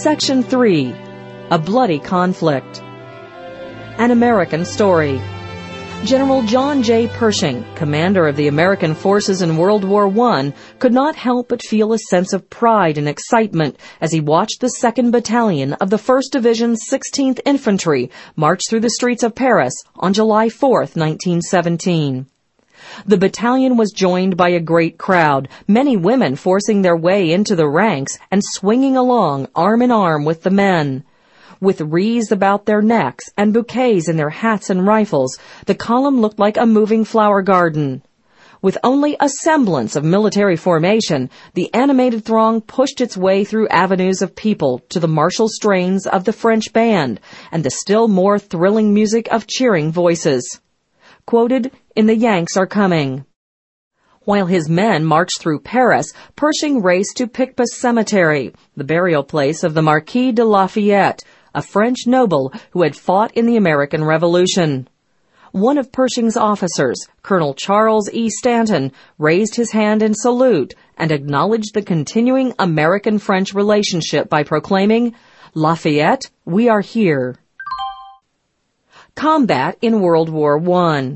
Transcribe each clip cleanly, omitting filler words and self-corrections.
Section 3. A Bloody Conflict. An American Story. General John J. Pershing, commander of the American forces in World War I, could not help but feel a sense of pride and excitement as he watched the 2nd Battalion of the 1st Division 16th Infantry march through the streets of Paris on July 4, 1917. The battalion was joined by a great crowd, many women forcing their way into the ranks and swinging along arm in arm with the men. With wreaths about their necks and bouquets in their hats and rifles, the column looked like a moving flower garden. With only a semblance of military formation, the animated throng pushed its way through avenues of people to the martial strains of the French band and the still more thrilling music of cheering voices. Quoted in The Yanks Are Coming. While his men marched through Paris, Pershing raced to Picpus Cemetery, the burial place of the Marquis de Lafayette, a French noble who had fought in the American Revolution. One of Pershing's officers, Colonel Charles E. Stanton, raised his hand in salute and acknowledged the continuing American-French relationship by proclaiming, "Lafayette, we are here." Combat in World War I.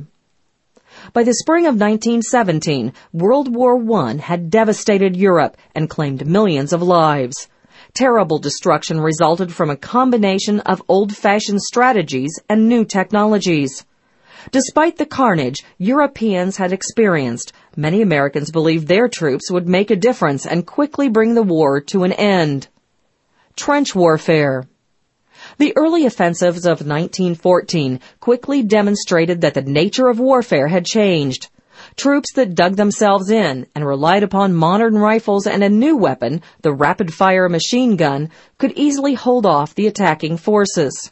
By the spring of 1917, World War I had devastated Europe and claimed millions of lives. Terrible destruction resulted from a combination of old-fashioned strategies and new technologies. Despite the carnage Europeans had experienced, many Americans believed their troops would make a difference and quickly bring the war to an end. Trench warfare. The early offensives of 1914 quickly demonstrated that the nature of warfare had changed. Troops that dug themselves in and relied upon modern rifles and a new weapon, the rapid-fire machine gun, could easily hold off the attacking forces.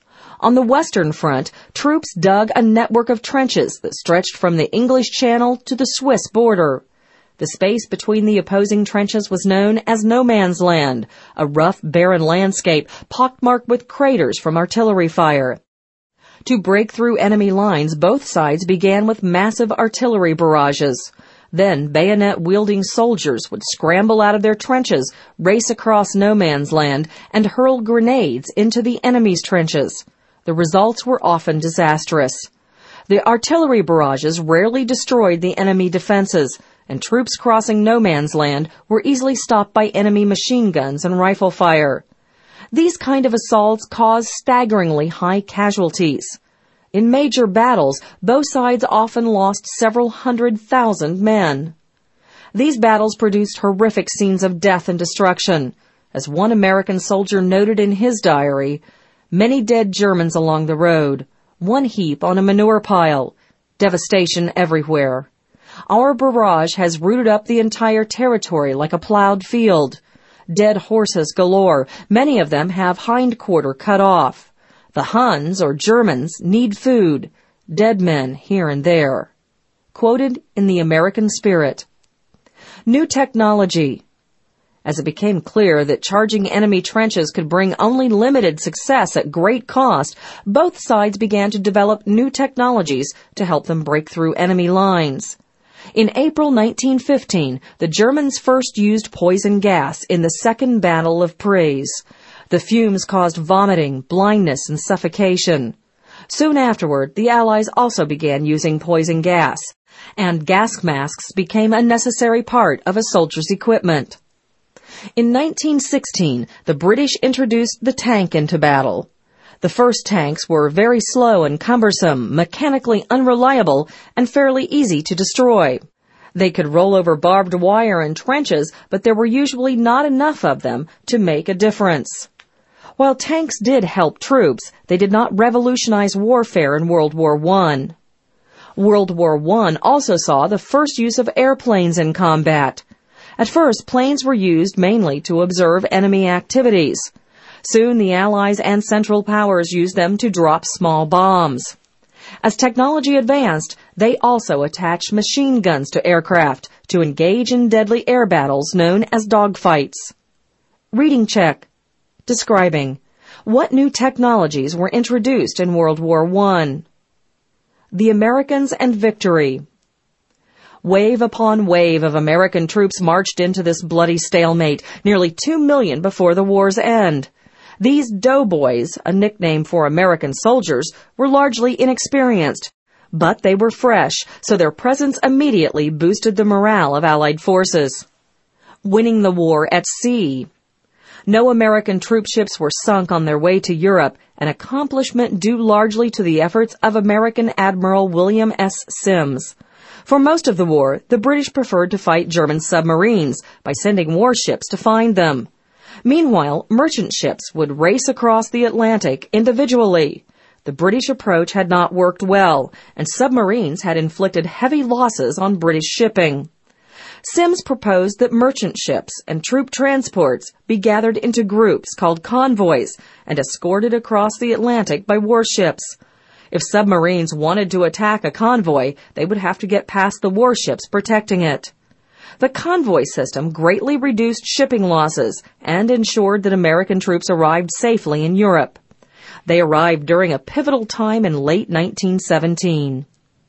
On the Western Front, troops dug a network of trenches that stretched from the English Channel to the Swiss border. The space between the opposing trenches was known as No Man's Land, a rough, barren landscape pockmarked with craters from artillery fire. To break through enemy lines, both sides began with massive artillery barrages. Then bayonet-wielding soldiers would scramble out of their trenches, race across No Man's Land, and hurl grenades into the enemy's trenches. The results were often disastrous. The artillery barrages rarely destroyed the enemy defenses, and troops crossing No Man's Land were easily stopped by enemy machine guns and rifle fire. These kind of assaults caused staggeringly high casualties. In major battles, both sides often lost several 100,000 men. These battles produced horrific scenes of death and destruction. As one American soldier noted in his diary, "Many dead Germans along the road, one heap on a manure pile, devastation everywhere. Our barrage has rooted up the entire territory like a plowed field. Dead horses galore, many of them have hindquarter cut off. The Huns, or Germans, need food. Dead men here and there." Quoted in The American Spirit. New technology. As it became clear that charging enemy trenches could bring only limited success at great cost, both sides began to develop new technologies to help them break through enemy lines. In April 1915, the Germans first used poison gas in the Second Battle of Praise. The fumes caused vomiting, blindness, and suffocation. Soon afterward, the Allies also began using poison gas, and gas masks became a necessary part of a soldier's equipment. In 1916, the British introduced the tank into battle. The first tanks were very slow and cumbersome, mechanically unreliable, and fairly easy to destroy. They could roll over barbed wire in trenches, but there were usually not enough of them to make a difference. While tanks did help troops, they did not revolutionize warfare in World War I. World War I also saw the first use of airplanes in combat. At first, planes were used mainly to observe enemy activities. Soon, the Allies and Central Powers used them to drop small bombs. As technology advanced, they also attached machine guns to aircraft to engage in deadly air battles known as dogfights. Reading check. Describing. What new technologies were introduced in World War I? The Americans and Victory. Wave upon wave of American troops marched into this bloody stalemate, nearly 2 million before the war's end. These doughboys, a nickname for American soldiers, were largely inexperienced, but they were fresh, so their presence immediately boosted the morale of Allied forces. Winning the war at sea. No American troop ships were sunk on their way to Europe, an accomplishment due largely to the efforts of American Admiral William S. Sims. For most of the war, the British preferred to fight German submarines by sending warships to find them. Meanwhile, merchant ships would race across the Atlantic individually. The British approach had not worked well, and submarines had inflicted heavy losses on British shipping. Sims proposed that merchant ships and troop transports be gathered into groups called convoys and escorted across the Atlantic by warships. If submarines wanted to attack a convoy, they would have to get past the warships protecting it. The convoy system greatly reduced shipping losses and ensured that American troops arrived safely in Europe. They arrived during a pivotal time in late 1917.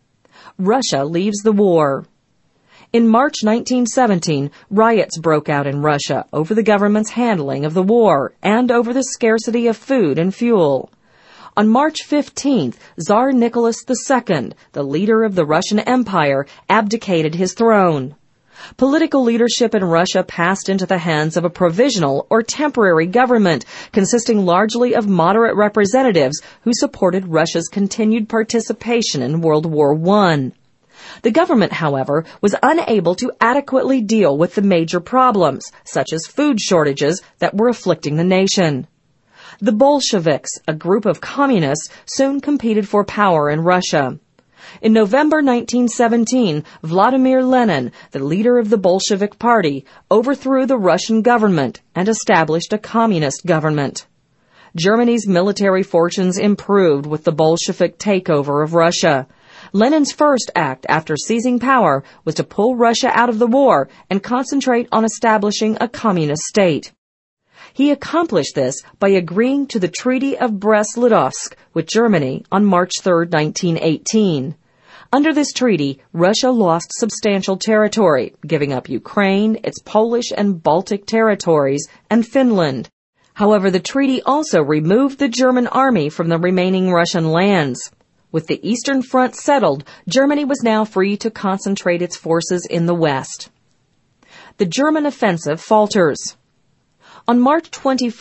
Russia leaves the war. In March 1917, riots broke out in Russia over the government's handling of the war and over the scarcity of food and fuel. On March 15th, Tsar Nicholas II, the leader of the Russian Empire, abdicated his throne. Political leadership in Russia passed into the hands of a provisional or temporary government consisting largely of moderate representatives who supported Russia's continued participation in World War I. The government, however, was unable to adequately deal with the major problems, such as food shortages, that were afflicting the nation. The Bolsheviks, a group of communists, soon competed for power in Russia. In November 1917, Vladimir Lenin, the leader of the Bolshevik Party, overthrew the Russian government and established a communist government. Germany's military fortunes improved with the Bolshevik takeover of Russia. Lenin's first act after seizing power was to pull Russia out of the war and concentrate on establishing a communist state. He accomplished this by agreeing to the Treaty of Brest-Litovsk with Germany on March 3, 1918. Under this treaty, Russia lost substantial territory, giving up Ukraine, its Polish and Baltic territories, and Finland. However, the treaty also removed the German army from the remaining Russian lands. With the Eastern Front settled, Germany was now free to concentrate its forces in the West. The German offensive falters. On March 21,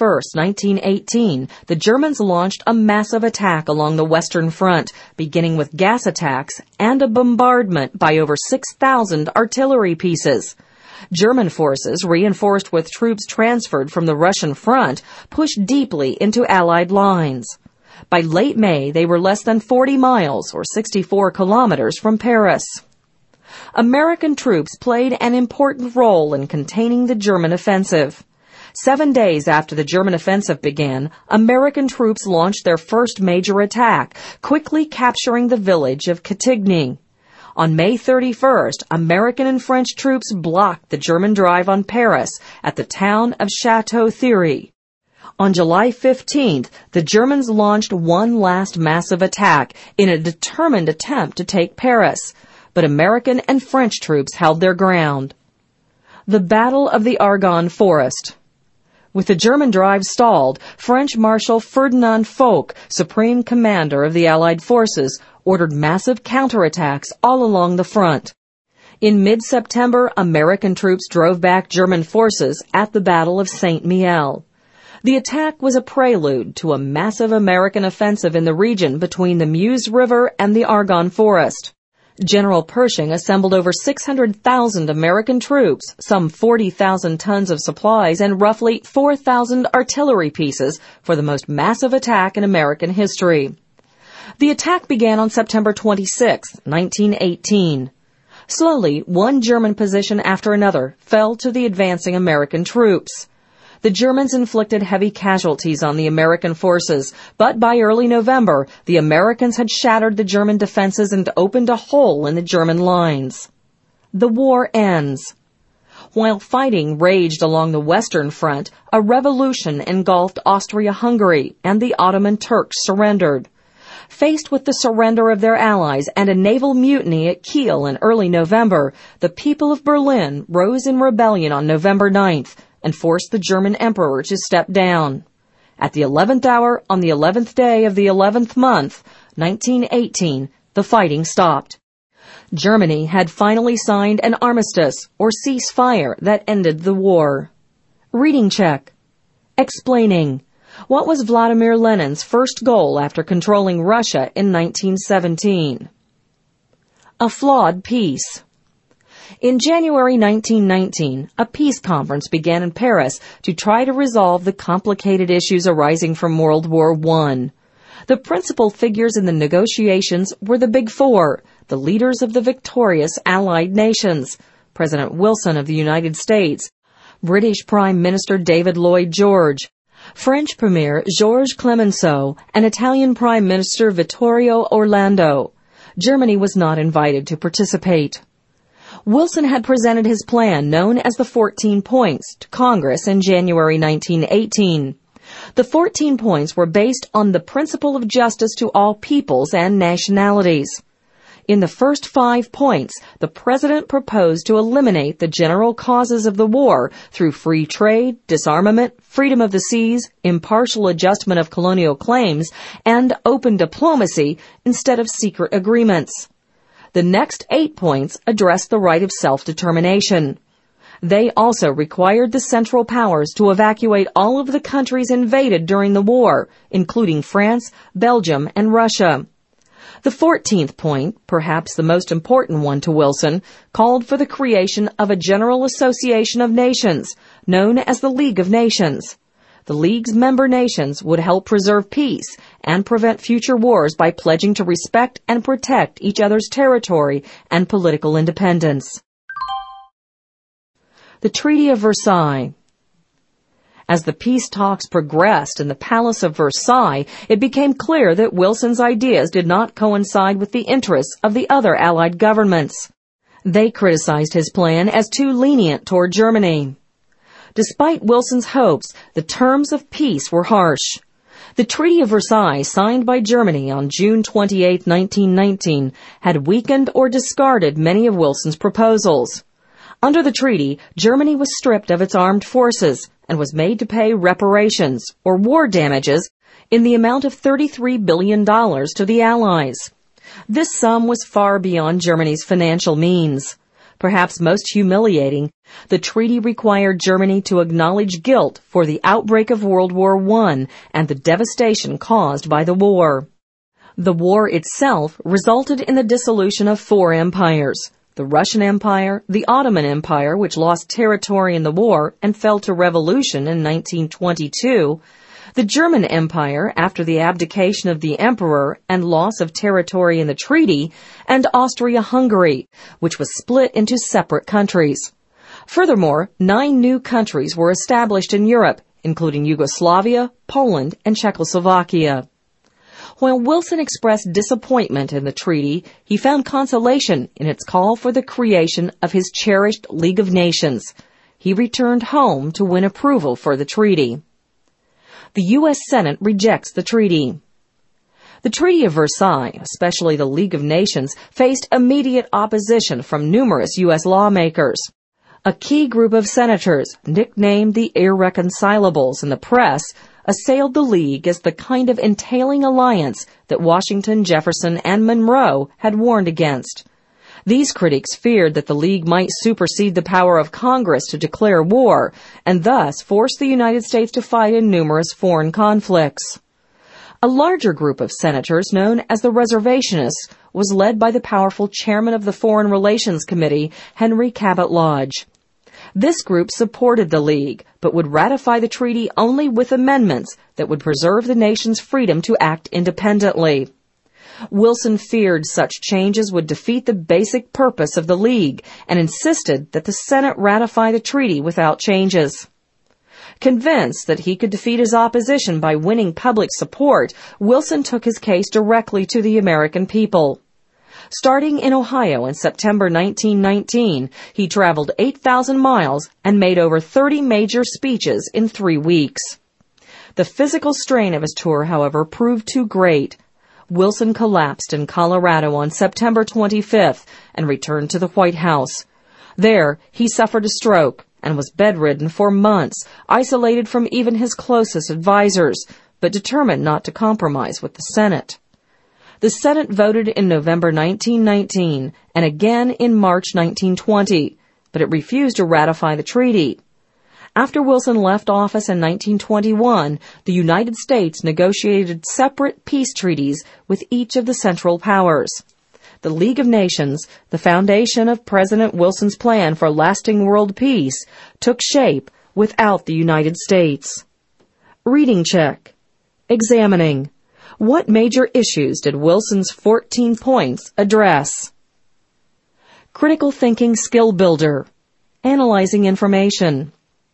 1918, the Germans launched a massive attack along the Western Front, beginning with gas attacks and a bombardment by over 6,000 artillery pieces. German forces, reinforced with troops transferred from the Russian front, pushed deeply into Allied lines. By late May, they were less than 40 miles, or 64 kilometers, from Paris. American troops played an important role in containing the German offensive. 7 days after the German offensive began, American troops launched their first major attack, quickly capturing the village of Cantigny. On May 31st, American and French troops blocked the German drive on Paris at the town of Château-Thierry. On July 15th, the Germans launched one last massive attack in a determined attempt to take Paris, but American and French troops held their ground. The Battle of the Argonne Forest. With the German drive stalled, French Marshal Ferdinand Foch, supreme commander of the Allied forces, ordered massive counterattacks all along the front. In mid-September, American troops drove back German forces at the Battle of Saint-Mihiel. The attack was a prelude to a massive American offensive in the region between the Meuse River and the Argonne Forest. General Pershing assembled over 600,000 American troops, some 40,000 tons of supplies, and roughly 4,000 artillery pieces for the most massive attack in American history. The attack began on September 26, 1918. Slowly, one German position after another fell to the advancing American troops. The Germans inflicted heavy casualties on the American forces, but by early November, the Americans had shattered the German defenses and opened a hole in the German lines. The war ends. While fighting raged along the Western Front, a revolution engulfed Austria-Hungary, and the Ottoman Turks surrendered. Faced with the surrender of their allies and a naval mutiny at Kiel in early November, the people of Berlin rose in rebellion on November 9th and forced the German emperor to step down. At the 11th hour on the 11th day of the 11th month, 1918, the fighting stopped. Germany had finally signed an armistice, or ceasefire, that ended the war. Reading check. Explaining. What was Vladimir Lenin's first goal after controlling Russia in 1917? A flawed peace. In January 1919, a peace conference began in Paris to try to resolve the complicated issues arising from World War I. The principal figures in the negotiations were the Big Four, the leaders of the victorious Allied nations: President Wilson of the United States, British Prime Minister David Lloyd George, French Premier Georges Clemenceau, and Italian Prime Minister Vittorio Orlando. Germany was not invited to participate. Wilson had presented his plan, known as the 14 Points, to Congress in January 1918. The 14 points were based on the principle of justice to all peoples and nationalities. In the first 5 points, the President proposed to eliminate the general causes of the war through free trade, disarmament, freedom of the seas, impartial adjustment of colonial claims, and open diplomacy instead of secret agreements. The next 8 points addressed the right of self-determination. They also required the Central Powers to evacuate all of the countries invaded during the war, including France, Belgium, and Russia. The 14th point, perhaps the most important one to Wilson, called for the creation of a General Association of Nations, known as the League of Nations. The League's member nations would help preserve peace and prevent future wars by pledging to respect and protect each other's territory and political independence. The Treaty of Versailles. As the peace talks progressed in the Palace of Versailles, it became clear that Wilson's ideas did not coincide with the interests of the other Allied governments. They criticized his plan as too lenient toward Germany. Despite Wilson's hopes, the terms of peace were harsh. The Treaty of Versailles, signed by Germany on June 28, 1919, had weakened or discarded many of Wilson's proposals. Under the treaty, Germany was stripped of its armed forces and was made to pay reparations, or war damages, in the amount of $33 billion to the Allies. This sum was far beyond Germany's financial means. Perhaps most humiliating, the treaty required Germany to acknowledge guilt for the outbreak of World War I and the devastation caused by the war. The war itself resulted in the dissolution of 4 empires: the Russian Empire, the Ottoman Empire, which lost territory in the war and fell to revolution in 1922, the German Empire after the abdication of the emperor and loss of territory in the treaty, and Austria-Hungary, which was split into separate countries. Furthermore, 9 new countries were established in Europe, including Yugoslavia, Poland, and Czechoslovakia. While Wilson expressed disappointment in the treaty, he found consolation in its call for the creation of his cherished League of Nations. He returned home to win approval for the treaty. The U.S. Senate rejects the treaty. The Treaty of Versailles, especially the League of Nations, faced immediate opposition from numerous U.S. lawmakers. A key group of senators, nicknamed the Irreconcilables in the press, assailed the League as the kind of entailing alliance that Washington, Jefferson, and Monroe had warned against. These critics feared that the League might supersede the power of Congress to declare war, and thus force the United States to fight in numerous foreign conflicts. A larger group of senators, known as the Reservationists, was led by the powerful chairman of the Foreign Relations Committee, Henry Cabot Lodge. This group supported the League, but would ratify the treaty only with amendments that would preserve the nation's freedom to act independently. Wilson feared such changes would defeat the basic purpose of the League and insisted that the Senate ratify the treaty without changes. Convinced that he could defeat his opposition by winning public support, Wilson took his case directly to the American people. Starting in Ohio in September 1919, he traveled 8,000 miles and made over 30 major speeches in 3 weeks. The physical strain of his tour, however, proved too great. Wilson collapsed in Colorado on September 25th and returned to the White House. There, he suffered a stroke and was bedridden for months, isolated from even his closest advisors, but determined not to compromise with the Senate. The Senate voted in November 1919 and again in March 1920, but it refused to ratify the treaty. After Wilson left office in 1921, the United States negotiated separate peace treaties with each of the Central Powers. The League of Nations, the foundation of President Wilson's plan for lasting world peace, took shape without the United States. Reading check. Examining. What major issues did Wilson's 14 points address? Critical thinking skill builder. Analyzing information.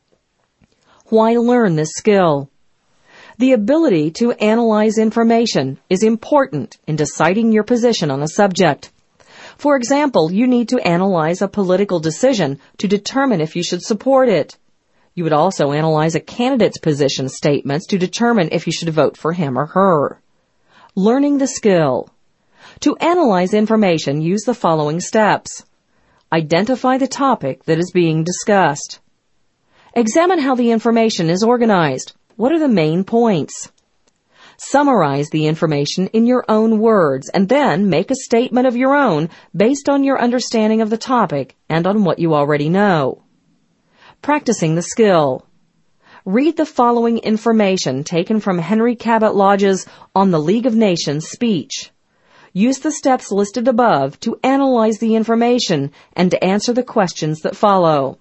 Why learn this skill? The ability to analyze information is important in deciding your position on a subject. For example, you need to analyze a political decision to determine if you should support it. You would also analyze a candidate's position statements to determine if you should vote for him or her. Learning the skill. To analyze information, use the following steps. Identify the topic that is being discussed. Examine how the information is organized. What are the main points? Summarize the information in your own words and then make a statement of your own based on your understanding of the topic and on what you already know. Practicing the skill. Read the following information taken from Henry Cabot Lodge's On the League of Nations speech. Use the steps listed above to analyze the information and to answer the questions that follow.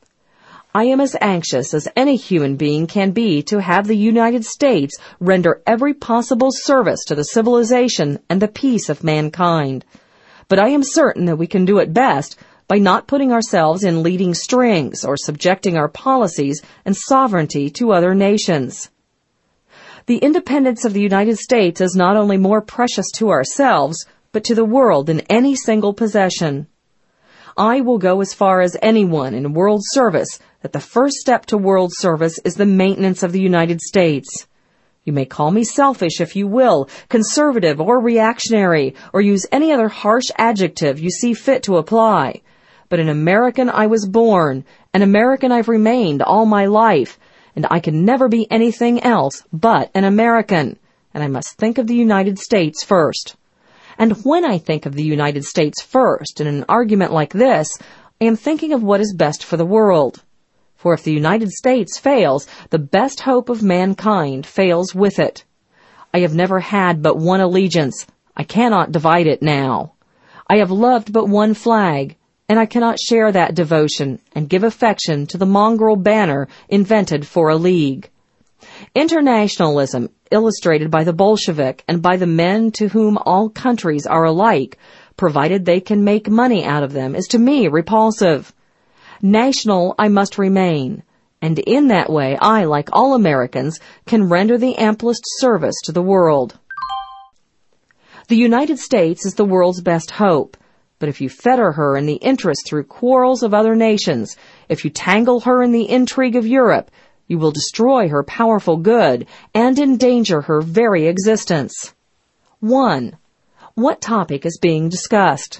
I am as anxious as any human being can be to have the United States render every possible service to the civilization and the peace of mankind. But I am certain that we can do it best by not putting ourselves in leading strings or subjecting our policies and sovereignty to other nations. The independence of the United States is not only more precious to ourselves, but to the world than any single possession. I will go as far as anyone in world service that the first step to world service is the maintenance of the United States. You may call me selfish if you will, conservative or reactionary, or use any other harsh adjective you see fit to apply. But an American I was born, an American I've remained all my life, and I can never be anything else but an American, and I must think of the United States first. And when I think of the United States first in an argument like this, I am thinking of what is best for the world. For if the United States fails, the best hope of mankind fails with it. I have never had but one allegiance. I cannot divide it now. I have loved but one flag, and I cannot share that devotion and give affection to the mongrel banner invented for a league. Internationalism, illustrated by the Bolshevik and by the men to whom all countries are alike, provided they can make money out of them, is to me repulsive. National I must remain, and in that way I, like all Americans, can render the amplest service to the world. The United States is the world's best hope, but if you fetter her in the interest through quarrels of other nations, if you tangle her in the intrigue of Europe, you will destroy her powerful good and endanger her very existence. 1. What topic is being discussed?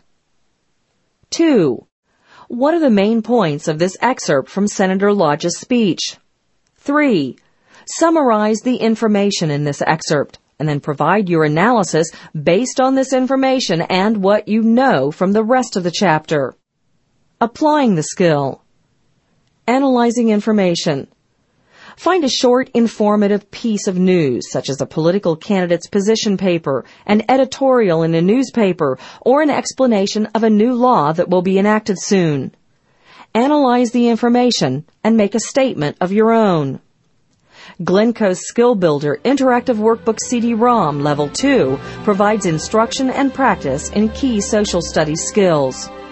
2. What are the main points of this excerpt from Senator Lodge's speech? 3. Summarize the information in this excerpt, and then provide your analysis based on this information and what you know from the rest of the chapter. Applying the skill. Analyzing information. Find a short, informative piece of news, such as a political candidate's position paper, an editorial in a newspaper, or an explanation of a new law that will be enacted soon. Analyze the information and make a statement of your own. Glencoe's Skill Builder Interactive Workbook CD-ROM Level 2 provides instruction and practice in key social studies skills.